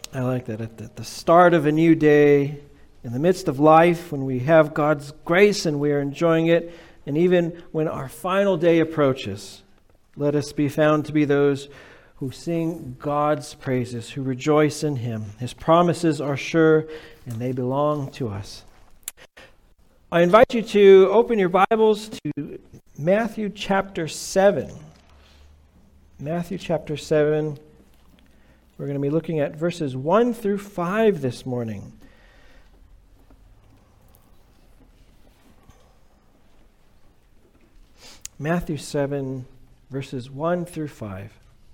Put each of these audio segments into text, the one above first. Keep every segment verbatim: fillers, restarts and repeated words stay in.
I like that. At the, at the start of a new day, in the midst of life, when we have God's grace and we are enjoying it, and even when our final day approaches, let us be found to be those who sing God's praises, who rejoice in Him. His promises are sure, and they belong to us. I invite you to open your Bibles to Matthew chapter seven. Matthew chapter seven. We're going to be looking at verses one through five this morning. Matthew seven, verses one through five.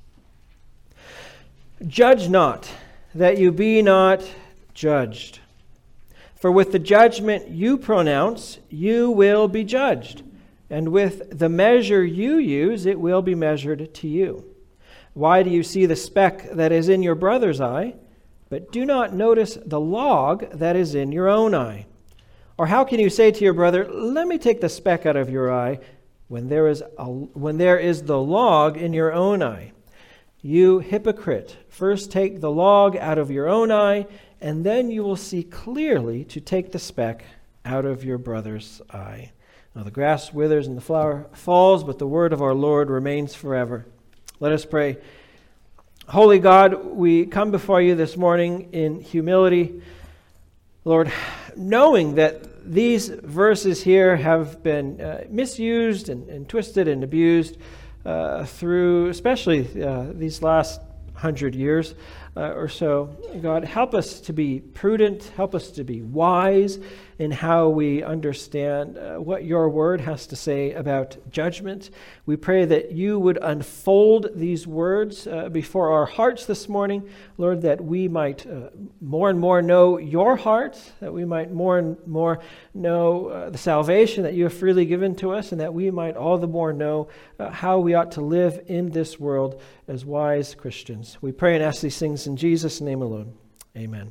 Judge not, that you be not judged. For with the judgment you pronounce, you will be judged. And with the measure you use, it will be measured to you. Why do you see the speck that is in your brother's eye, but do not notice the log that is in your own eye? Or how can you say to your brother, let me take the speck out of your eye, when there is a, when there is the log in your own eye? You hypocrite, first take the log out of your own eye, and then you will see clearly to take the speck out of your brother's eye. Now the grass withers and the flower falls, but the word of our Lord remains forever. Let us pray. Holy God, we come before you this morning in humility, Lord, knowing that these verses here have been uh, misused and, and twisted and abused uh, through, especially uh, these last hundred years uh, or so. God, help us to be prudent, help us to be wise in how we understand uh, what your word has to say about judgment. We pray that you would unfold these words uh, before our hearts this morning, Lord, that we might uh, more and more know your heart, that we might more and more know uh, the salvation that you have freely given to us, and that we might all the more know uh, how we ought to live in this world as wise Christians. We pray and ask these things in Jesus' name alone. Amen.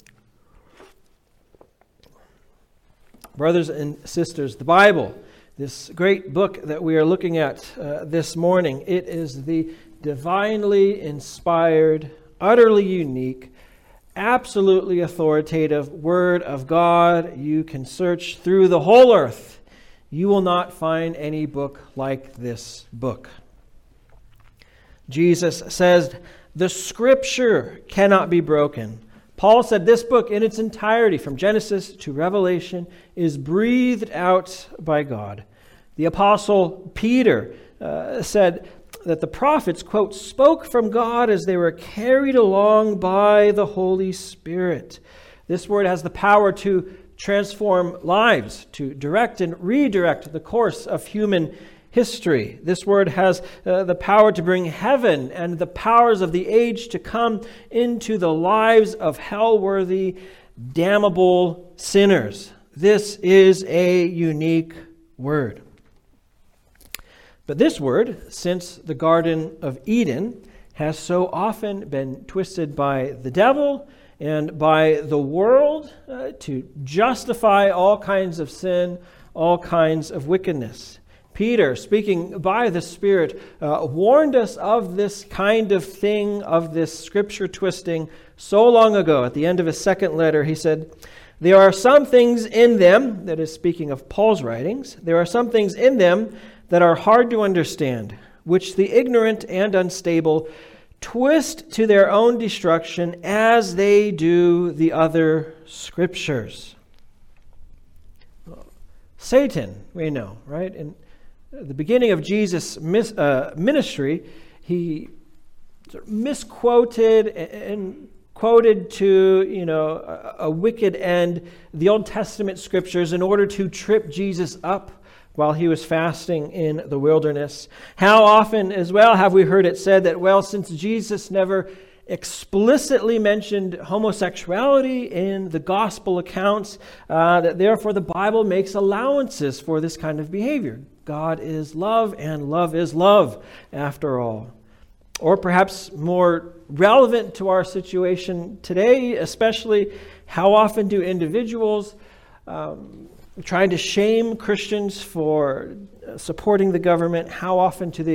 Brothers and sisters, the Bible, this great book that we are looking at uh, this morning, it is the divinely inspired, utterly unique, absolutely authoritative Word of God. You can search through the whole earth. You will not find any book like this book. Jesus says, the Scripture cannot be broken. Paul said this book in its entirety, from Genesis to Revelation, is breathed out by God. The Apostle Peter uh, said that the prophets, quote, spoke from God as they were carried along by the Holy Spirit. This word has the power to transform lives, to direct and redirect the course of human history. This word has uh, the power to bring heaven and the powers of the age to come into the lives of hell-worthy, damnable sinners. This is a unique word. But this word, since the Garden of Eden, has so often been twisted by the devil and by the world uh, to justify all kinds of sin, all kinds of wickedness. Peter, speaking by the Spirit, uh, warned us of this kind of thing, of this scripture twisting, so long ago. At the end of his second letter, he said, there are some things in them, that is speaking of Paul's writings, there are some things in them that are hard to understand, which the ignorant and unstable twist to their own destruction as they do the other scriptures. Satan, we know, right? And at the beginning of Jesus' mis, uh, ministry, he sort of misquoted and quoted to, you know, a, a wicked end the Old Testament scriptures in order to trip Jesus up while he was fasting in the wilderness. How often as well have we heard it said that, well, since Jesus never explicitly mentioned homosexuality in the gospel accounts, uh, that therefore the Bible makes allowances for this kind of behavior. God is love, and love is love, after all. Or perhaps more relevant to our situation today, especially, how often do individuals um, trying to shame Christians for supporting the government, how often do they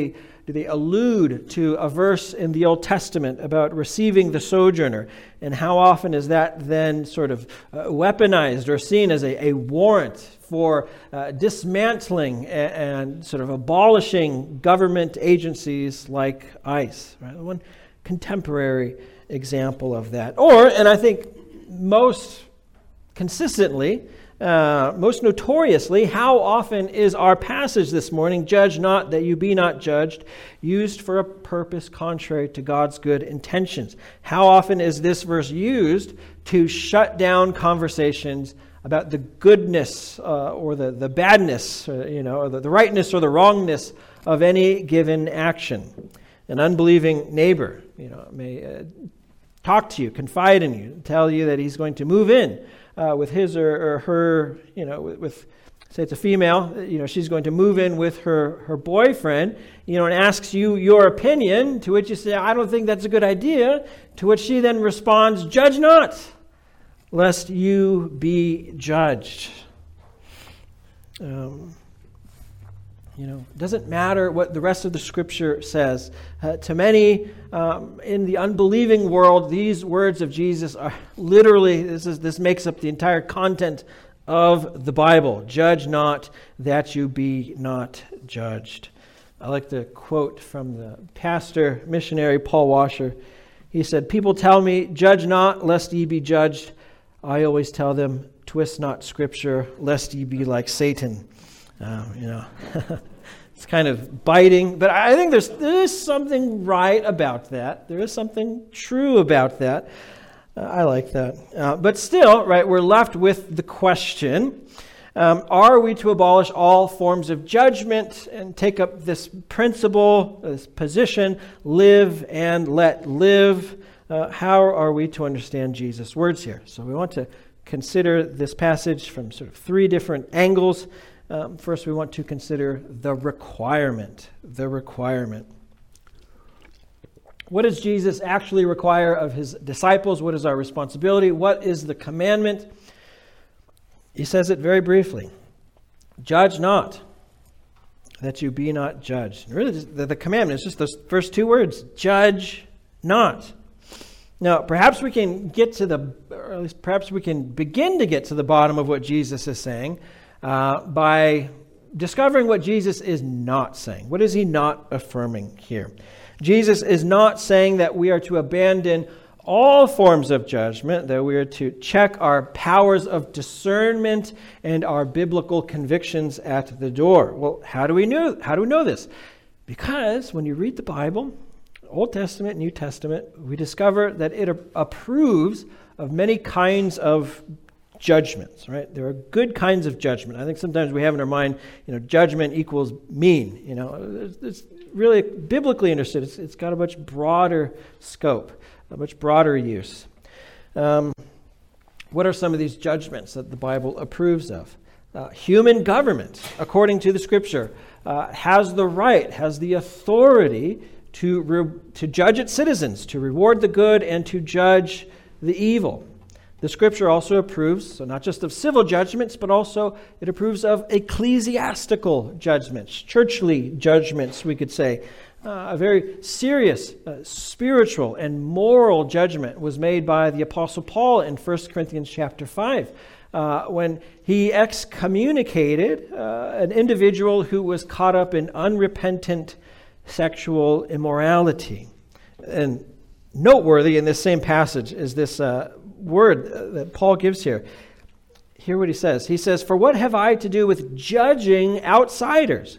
do they allude to a verse in the Old Testament about receiving the sojourner? And how often is that then sort of uh, weaponized or seen as a, a warrant for uh, dismantling and, and sort of abolishing government agencies like ICE? Right? One contemporary example of that. Or, and I think most consistently, uh, most notoriously, how often is our passage this morning, "Judge not that you be not judged," used for a purpose contrary to God's good intentions? How often is this verse used to shut down conversations about the goodness uh, or the, the badness, uh, you know, or the, the rightness or the wrongness of any given action? An unbelieving neighbor, you know, may uh, talk to you, confide in you, tell you that he's going to move in uh, with his or, or her, you know, with, with, say it's a female, you know, she's going to move in with her, her boyfriend, you know, and asks you your opinion, to which you say, "I don't think that's a good idea," to which she then responds, "Judge not, lest you be judged." Um, You know, it doesn't matter what the rest of the Scripture says. Uh, to many um, in the unbelieving world, these words of Jesus are literally, this is this makes up the entire content of the Bible. "Judge not, that you be not judged." I like the quote from the pastor, missionary Paul Washer. He said, "People tell me, 'Judge not, lest ye be judged.' I always tell them, 'Twist not Scripture, lest ye be like Satan.'" Um, you know, it's kind of biting, but I think there's there is something right about that. There is something true about that. Uh, I like that. Uh, but still, right, we're left with the question, um, are we to abolish all forms of judgment and take up this principle, this position, live and let live? Uh, how are we to understand Jesus' words here? So we want to consider this passage from sort of three different angles. Um, first, we want to consider the requirement. The requirement. What does Jesus actually require of his disciples? What is our responsibility? What is the commandment? He says it very briefly. "Judge not, that you be not judged." And really, the, the commandment is just those first two words. Judge not. Now, perhaps we can get to the, or at least perhaps we can begin to get to the bottom of what Jesus is saying Uh, by discovering what Jesus is not saying. What is he not affirming here? Jesus is not saying that we are to abandon all forms of judgment, that we are to check our powers of discernment and our biblical convictions at the door. Well, how do we know, how do we know this? Because when you read the Bible, Old Testament, New Testament, we discover that it approves of many kinds of judgments, right? There are good kinds of judgment. I think sometimes we have in our mind, you know, judgment equals mean. You know, it's, it's really biblically understood. It's, it's got a much broader scope, a much broader use. Um, what are some of these judgments that the Bible approves of? Uh, human government, according to the Scripture, uh, has the right, has the authority to re- to judge its citizens, to reward the good and to judge the evil. The Scripture also approves, so not just of civil judgments, but also it approves of ecclesiastical judgments, churchly judgments, we could say. Uh, a very serious uh, spiritual and moral judgment was made by the Apostle Paul in First Corinthians chapter five, uh, when he excommunicated uh, an individual who was caught up in unrepentant sexual immorality. And noteworthy in this same passage is this uh, word that Paul gives here. Hear what he says. He says, "For what have I to do with judging outsiders?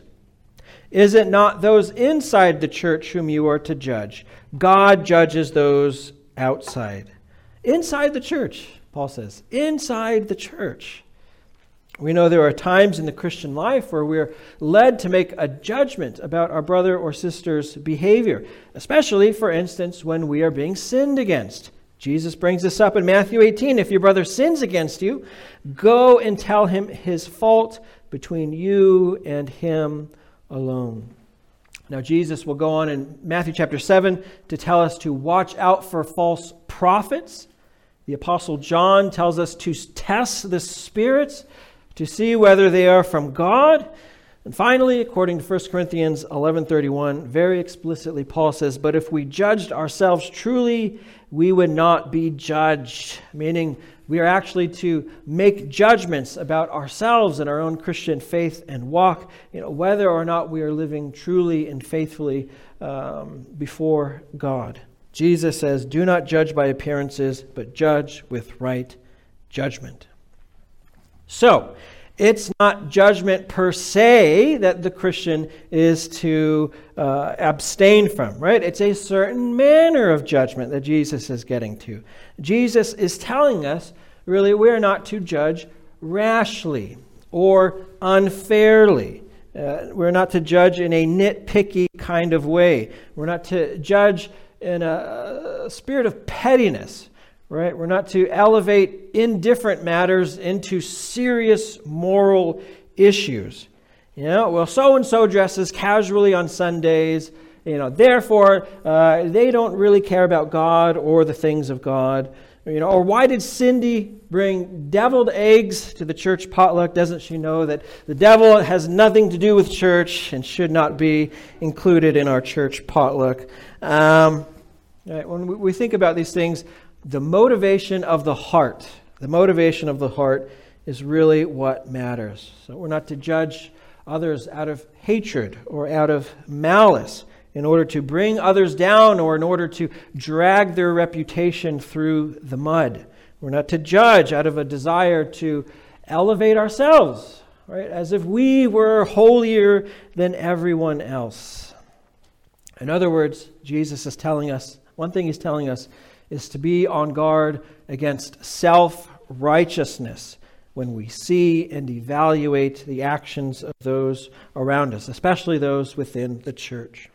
Is it not those inside the church whom you are to judge? God judges those outside." Inside the church, Paul says. Inside the church. We know there are times in the Christian life where we're led to make a judgment about our brother or sister's behavior, especially, for instance, when we are being sinned against. Jesus brings this up in Matthew eighteen. "If your brother sins against you, go and tell him his fault between you and him alone." Now, Jesus will go on in Matthew chapter seven to tell us to watch out for false prophets. The Apostle John tells us to test the spirits to see whether they are from God. And finally, according to First Corinthians eleven thirty-one, very explicitly, Paul says, "But if we judged ourselves truly, we would not be judged," meaning we are actually to make judgments about ourselves and our own Christian faith and walk, you know, whether or not we are living truly and faithfully um, before God. Jesus says, "Do not judge by appearances, but judge with right judgment." So, it's not judgment per se that the Christian is to uh, abstain from, right? It's a certain manner of judgment that Jesus is getting to. Jesus is telling us, really, we're not to judge rashly or unfairly. Uh, we're not to judge in a nitpicky kind of way. We're not to judge in a, a spirit of pettiness. Right? We're not to elevate indifferent matters into serious moral issues. You know, well, so-and-so dresses casually on Sundays, you know, therefore uh, they don't really care about God or the things of God. You know, or why did Cindy bring deviled eggs to the church potluck? Doesn't she know that the devil has nothing to do with church and should not be included in our church potluck? Um, right, when we think about these things, the motivation of the heart, the motivation of the heart is really what matters. So we're not to judge others out of hatred or out of malice in order to bring others down or in order to drag their reputation through the mud. We're not to judge out of a desire to elevate ourselves, right? As if we were holier than everyone else. In other words, Jesus is telling us, one thing he's telling us is to be on guard against self-righteousness when we see and evaluate the actions of those around us, especially those within the church.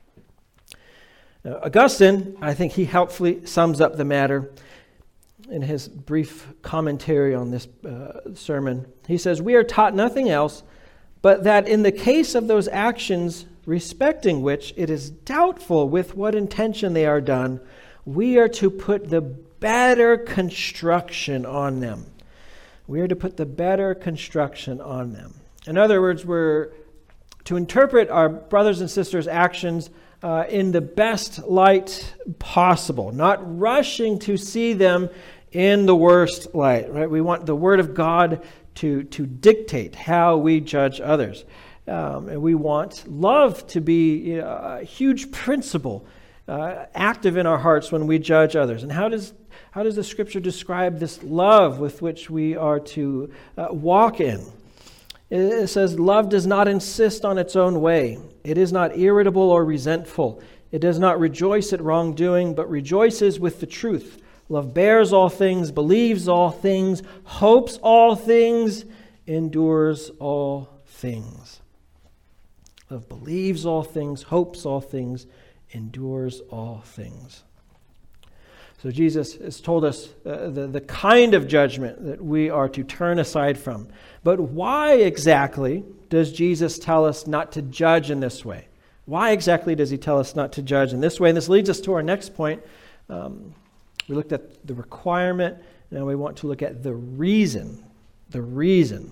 Now, Augustine, I think he helpfully sums up the matter in his brief commentary on this uh, sermon. He says, "We are taught nothing else but that in the case of those actions respecting which it is doubtful with what intention they are done, we are to put the better construction on them." We are to put the better construction on them. In other words, we're to interpret our brothers and sisters' actions uh, in the best light possible, not rushing to see them in the worst light. Right? We want the Word of God to, to dictate how we judge others. Um, and we want love to be, you know, a huge principle Uh, active in our hearts when we judge others. And how does how does the Scripture describe this love with which we are to uh, walk in? It, it says, "Love does not insist on its own way. It is not irritable or resentful. It does not rejoice at wrongdoing, but rejoices with the truth. Love bears all things, believes all things, hopes all things, endures all things." Love believes all things, hopes all things, endures all things. So Jesus has told us uh, the, the kind of judgment that we are to turn aside from. But why exactly does Jesus tell us not to judge in this way? Why exactly does he tell us not to judge in this way? And this leads us to our next point. Um, we looked at the requirement. Now we want to look at the reason. The reason.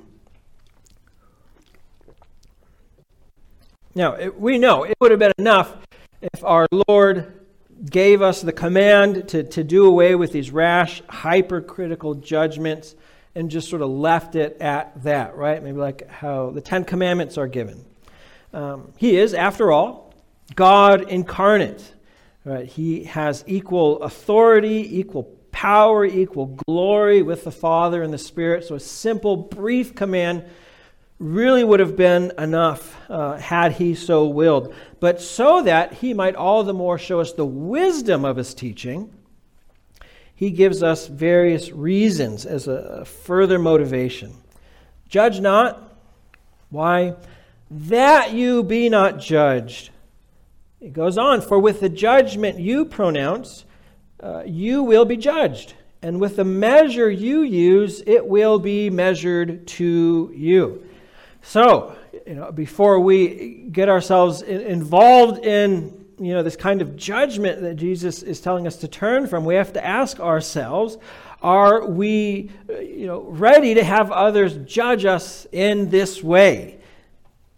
Now, it, we know it would have been enough if our Lord gave us the command to, to do away with these rash, hypercritical judgments and just sort of left it at that, right? Maybe like how the Ten Commandments are given. Um, he is, after all, God incarnate, right? He has equal authority, equal power, equal glory with the Father and the Spirit. So a simple, brief command really would have been enough uh, had he so willed. But so that he might all the more show us the wisdom of his teaching, he gives us various reasons as a further motivation. Judge not. Why? That you be not judged. It goes on, for with the judgment you pronounce, uh, you will be judged. And with the measure you use, it will be measured to you. So, you know, before we get ourselves in, involved in, you know, this kind of judgment that Jesus is telling us to turn from, we have to ask ourselves, are we, you know, ready to have others judge us in this way?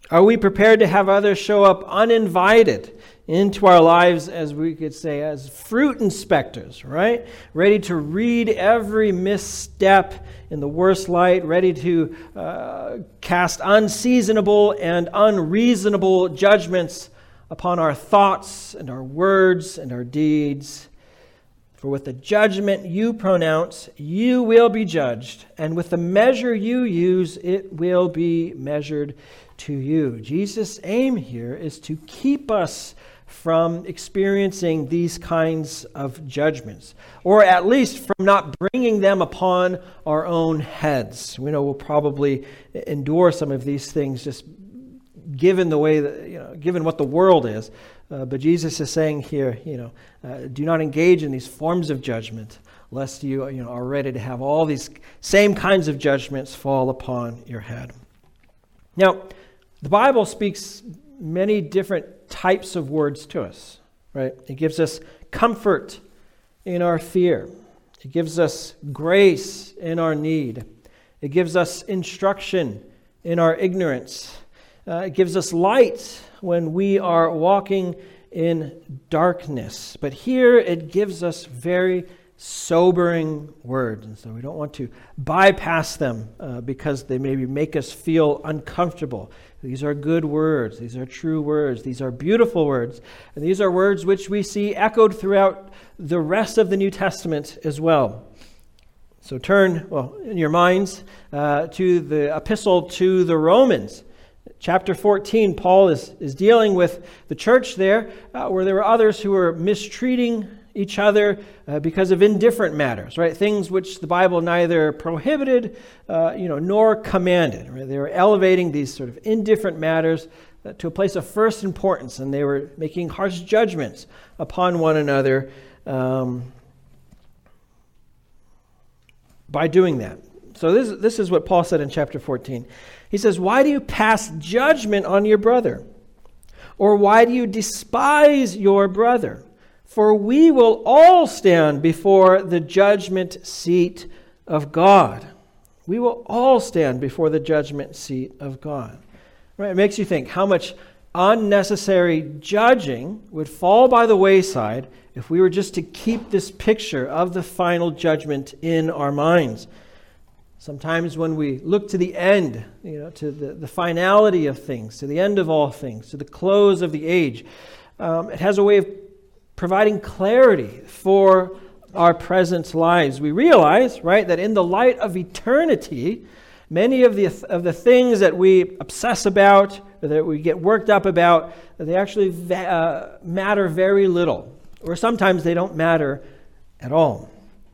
Are we prepared to have others show up uninvited into our lives, as we could say, as fruit inspectors, right? Ready to read every misstep in the worst light, ready to uh, cast unseasonable and unreasonable judgments upon our thoughts and our words and our deeds. For with the judgment you pronounce, you will be judged, and with the measure you use, it will be measured to you. Jesus' aim here is to keep us from experiencing these kinds of judgments, or at least from not bringing them upon our own heads. We know we'll probably endure some of these things just given the way that, you know, given what the world is. Uh, but Jesus is saying here, you know, uh, do not engage in these forms of judgment, lest you, you know, are ready to have all these same kinds of judgments fall upon your head. Now, the Bible speaks many different types of words to us, right? It gives us comfort in our fear. It gives us grace in our need. It gives us instruction in our ignorance. Uh, it gives us light when we are walking in darkness. But here it gives us very sobering words. And so we don't want to bypass them uh, because they maybe make us feel uncomfortable. These are good words. These are true words. These are beautiful words. And these are words which we see echoed throughout the rest of the New Testament as well. So turn, well, in your minds, uh, to the epistle to the Romans. Chapter fourteen, Paul is, is dealing with the church there, uh, where there were others who were mistreating each other uh, because of indifferent matters, right? Things which the Bible neither prohibited, uh, you know, nor commanded. Right? They were elevating these sort of indifferent matters uh, to a place of first importance, and they were making harsh judgments upon one another um, by doing that. So this, this is what Paul said in chapter fourteen. He says, "Why do you pass judgment on your brother? Or why do you despise your brother? For we will all stand before the judgment seat of God." We will all stand before the judgment seat of God. Right? It makes you think how much unnecessary judging would fall by the wayside if we were just to keep this picture of the final judgment in our minds. Sometimes when we look to the end, you know, to the, the finality of things, to the end of all things, to the close of the age, um, it has a way of providing clarity for our present lives. We realize, right, that in the light of eternity, many of the of the things that we obsess about, or that we get worked up about, they actually va- uh, matter very little, or sometimes they don't matter at all.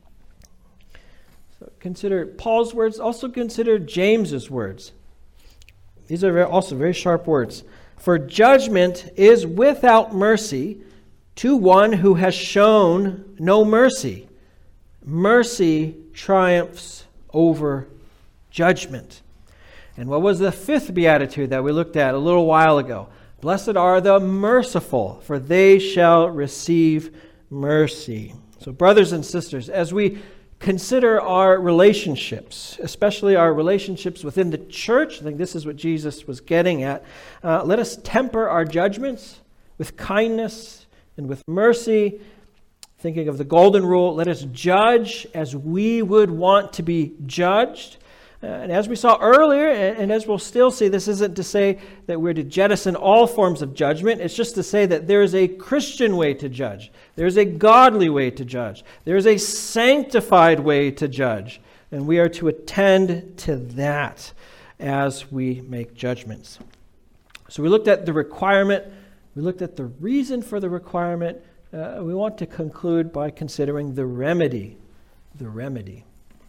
So consider Paul's words. Also consider James's words. These are very, also very sharp words. "For judgment is without mercy to one who has shown no mercy. Mercy triumphs over judgment." And what was the fifth beatitude that we looked at a little while ago? "Blessed are the merciful, for they shall receive mercy." So brothers and sisters, as we consider our relationships, especially our relationships within the church, I think this is what Jesus was getting at, uh, let us temper our judgments with kindness and with mercy. Thinking of the golden rule, let us judge as we would want to be judged. Uh, and as we saw earlier, and, and as we'll still see, this isn't to say that we're to jettison all forms of judgment. It's just to say that there is a Christian way to judge. There's a godly way to judge. There's a sanctified way to judge. And we are to attend to that as we make judgments. So we looked at the requirement. We looked at the reason for the requirement. Uh, we want to conclude by considering the remedy. The remedy.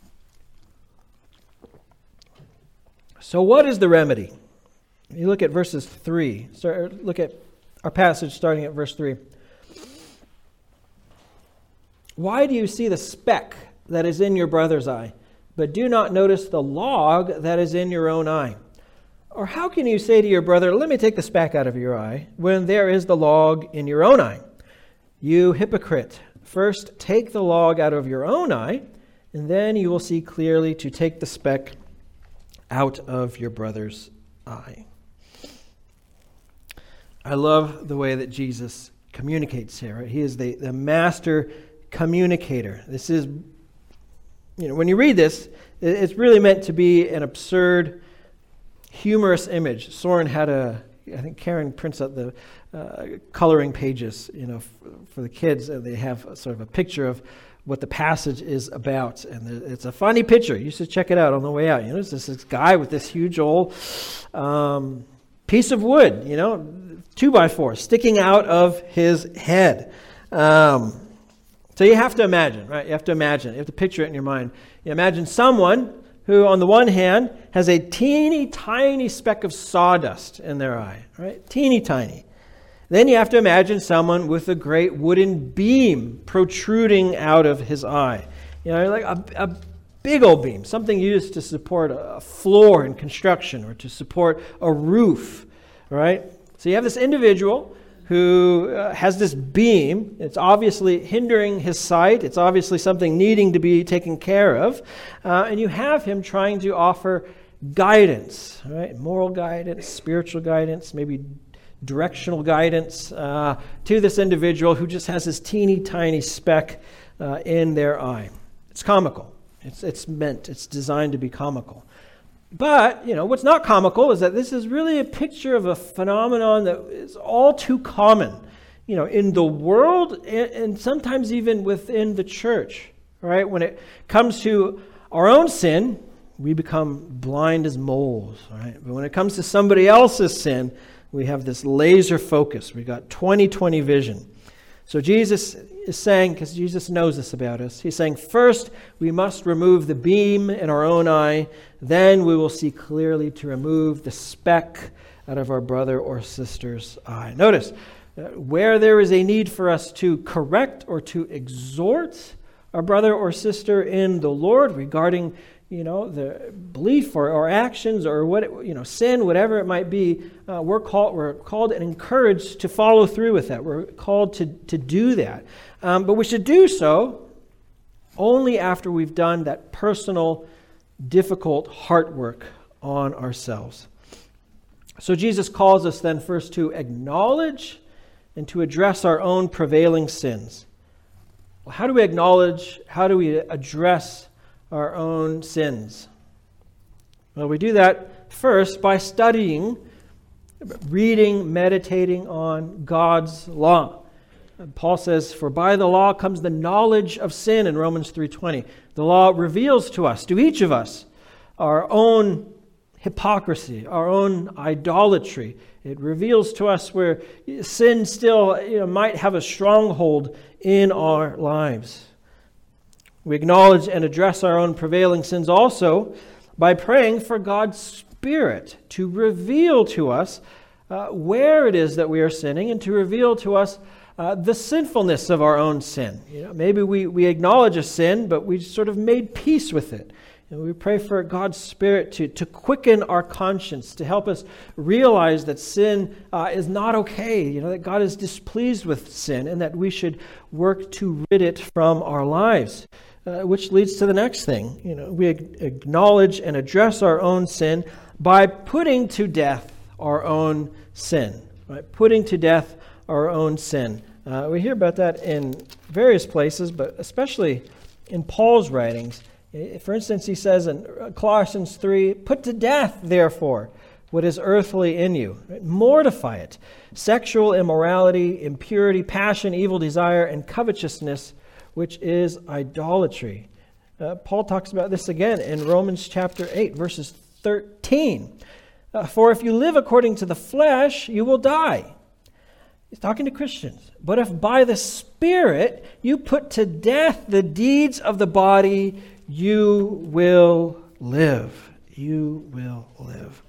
So what is the remedy? You look at verses three. Start, look at our passage starting at verse three. "Why do you see the speck that is in your brother's eye, but do not notice the log that is in your own eye? Or how can you say to your brother, 'Let me take the speck out of your eye,' when there is the log in your own eye? You hypocrite, first take the log out of your own eye, and then you will see clearly to take the speck out of your brother's eye." I love the way that Jesus communicates here. Right? He is the, the master communicator. This is, you know, when you read this, it's really meant to be an absurd, humorous image. Soren had a, I think Karen prints out the uh, coloring pages, you know, f- for the kids, and they have a, sort of a picture of what the passage is about. And it's a funny picture. You should check it out on the way out. You know, it's this, this guy with this huge old um, piece of wood, you know, two by four, sticking out of his head. Um, so you have to imagine, right? You have to imagine. You have to picture it in your mind. You imagine someone who, on the one hand, has a teeny tiny speck of sawdust in their eye, right? Teeny tiny. Then you have to imagine someone with a great wooden beam protruding out of his eye. You know, like a, a big old beam, something used to support a floor in construction or to support a roof, right? So you have this individual who uh, has this beam. It's obviously hindering his sight. It's obviously something needing to be taken care of. Uh, and you have him trying to offer guidance, right? Moral guidance, spiritual guidance, maybe directional guidance uh, to this individual who just has this teeny tiny speck uh, in their eye. It's comical. It's, it's meant, it's designed to be comical. But, you know, what's not comical is that this is really a picture of a phenomenon that is all too common, you know, in the world and, and sometimes even within the church, right? When it comes to our own sin, we become blind as moles, right? But when it comes to somebody else's sin, we have this laser focus. We got twenty twenty vision. So Jesus is saying, because Jesus knows this about us, he's saying, first, we must remove the beam in our own eye. Then we will see clearly to remove the speck out of our brother or sister's eye. Notice, uh, where there is a need for us to correct or to exhort our brother or sister in the Lord regarding, you know, the belief or, or actions or what, it, you know, sin, whatever it might be, uh, we're called we're called and encouraged to follow through with that. We're called to, to do that. Um, but we should do so only after we've done that personal, difficult heart work on ourselves. So Jesus calls us then first to acknowledge and to address our own prevailing sins. Well, how do we acknowledge, how do we address our own sins? Well, we do that first by studying, reading, meditating on God's law. Paul says, for by the law comes the knowledge of sin in Romans three twenty. The law reveals to us, to each of us, our own hypocrisy, our own idolatry. It reveals to us where sin still, you know, might have a stronghold in our lives. We acknowledge and address our own prevailing sins also by praying for God's Spirit to reveal to us uh, where it is that we are sinning and to reveal to us uh, the sinfulness of our own sin. You know, maybe we, we acknowledge a sin, but we sort of made peace with it. And we pray for God's Spirit to, to quicken our conscience, to help us realize that sin uh, is not okay, you know, that God is displeased with sin and that we should work to rid it from our lives. Uh, which leads to the next thing. You know, we acknowledge and address our own sin by putting to death our own sin. Right? Putting to death our own sin. Uh, we hear about that in various places, but especially in Paul's writings. For instance, he says in Colossians three, put to death, therefore, what is earthly in you. Right? Mortify it. Sexual immorality, impurity, passion, evil desire, and covetousness, which is idolatry. Uh, Paul talks about this again in Romans chapter eight, verses thirteen. Uh, For if you live according to the flesh, you will die. He's talking to Christians. But if by the Spirit you put to death the deeds of the body, you will live. You will live.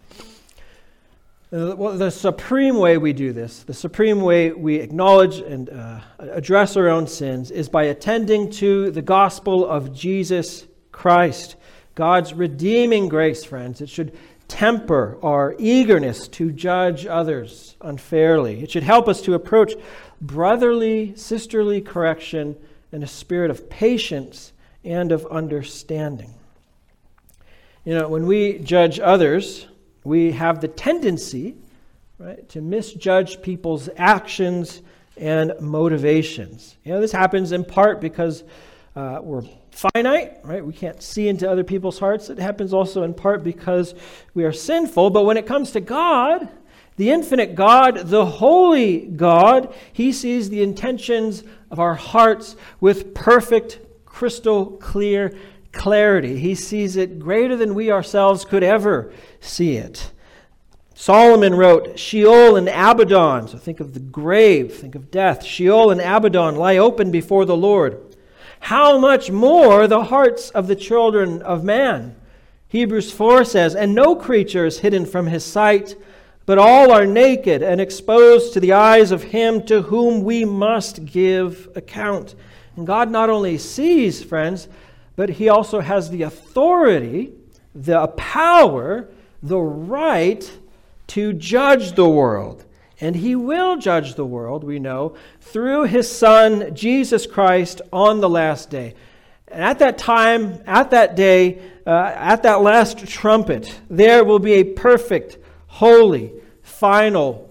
Uh, well, the supreme way we do this, the supreme way we acknowledge and uh, address our own sins is by attending to the gospel of Jesus Christ. God's redeeming grace, friends. It should temper our eagerness to judge others unfairly. It should help us to approach brotherly, sisterly correction in a spirit of patience and of understanding. You know, when we judge others, we have the tendency right? To misjudge people's actions and motivations. You know, this happens in part because uh, we're finite, right? We can't see into other people's hearts. It happens also in part because we are sinful. But when it comes to God, the infinite God, the holy God, he sees the intentions of our hearts with perfect, crystal clear clarity. He sees it greater than we ourselves could ever see it. Solomon wrote, Sheol and Abaddon, so think of the grave, think of death. Sheol and Abaddon lie open before the Lord. How much more the hearts of the children of man? Hebrews four says, and no creature is hidden from his sight, but all are naked and exposed to the eyes of him to whom we must give account. And God not only sees, friends, but he also has the authority, the power, the right to judge the world. And he will judge the world, we know, through his Son, Jesus Christ, on the last day. And at that time, at that day, uh, at that last trumpet, there will be a perfect, holy, final,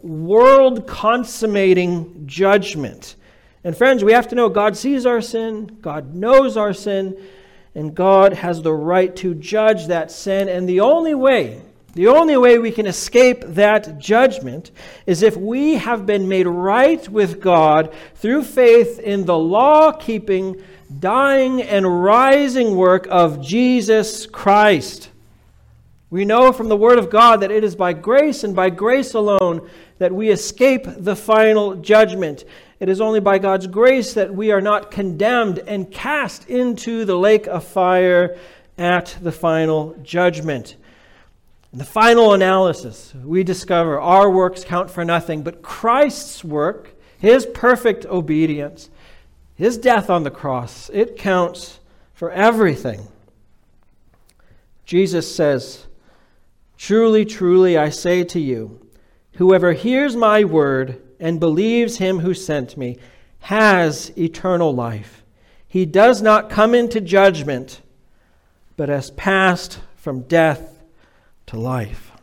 world-consummating judgment. And friends, we have to know God sees our sin, God knows our sin, and God has the right to judge that sin. And the only way, the only way we can escape that judgment is if we have been made right with God through faith in the law-keeping, dying, and rising work of Jesus Christ. We know from the Word of God that it is by grace and by grace alone that we escape the final judgment. It is only by God's grace that we are not condemned and cast into the lake of fire at the final judgment. In the final analysis, we discover our works count for nothing, but Christ's work, his perfect obedience, his death on the cross, it counts for everything. Jesus says, truly, truly, I say to you, whoever hears my word and believes him who sent me has eternal life. He does not come into judgment, but has passed from death to life.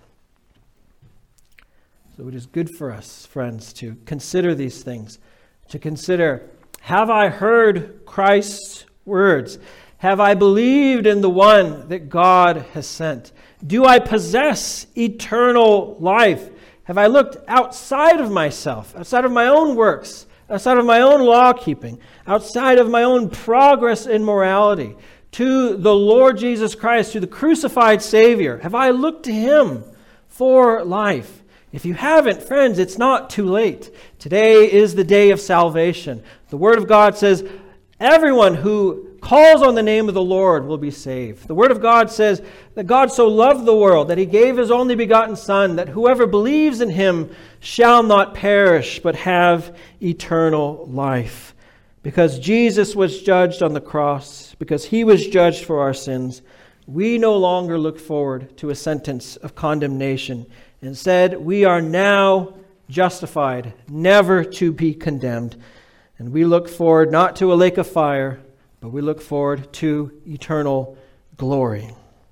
So it is good for us, friends, to consider these things, to consider, have I heard Christ's words? Have I believed in the one that God has sent? Do I possess eternal life? Have I looked outside of myself, outside of my own works, outside of my own law-keeping, outside of my own progress in morality, to the Lord Jesus Christ, to the crucified Savior? Have I looked to him for life? If you haven't, friends, it's not too late. Today is the day of salvation. The Word of God says, everyone who calls on the name of the Lord will be saved. The Word of God says that God so loved the world that he gave his only begotten Son, that whoever believes in him shall not perish but have eternal life. Because Jesus was judged on the cross, because he was judged for our sins, we no longer look forward to a sentence of condemnation. Instead, we are now justified, never to be condemned. And we look forward not to a lake of fire, but we look forward to eternal glory.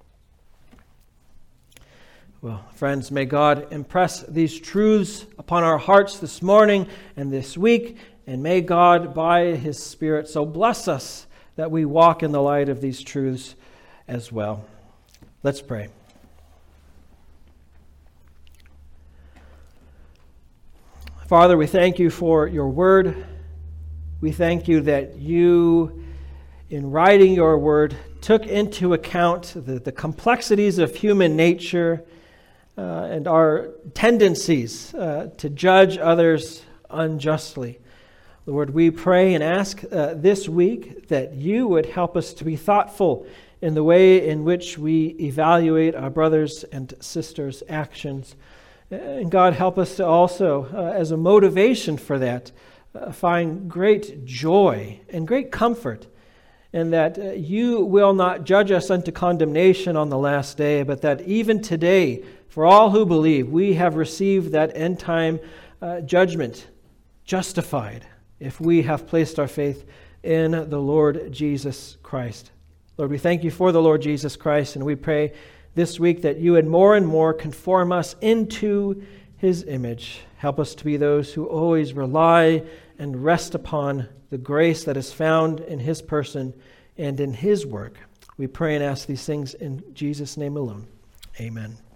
Well, friends, may God impress these truths upon our hearts this morning and this week, and may God, by his Spirit, so bless us that we walk in the light of these truths as well. Let's pray. Father, we thank you for your word. We thank you that you, in writing your word, took into account the, the complexities of human nature uh, and our tendencies uh, to judge others unjustly. Lord, we pray and ask uh, this week that you would help us to be thoughtful in the way in which we evaluate our brothers and sisters' actions. And God, help us to also, uh, as a motivation for that, uh, find great joy and great comfort in that uh, you will not judge us unto condemnation on the last day, but that even today, for all who believe, we have received that end-time uh, judgment, justified, if we have placed our faith in the Lord Jesus Christ. Lord, we thank you for the Lord Jesus Christ, and we pray this week that you would more and more conform us into his image. Help us to be those who always rely and rest upon the grace that is found in his person and in his work. We pray and ask these things in Jesus' name alone. Amen.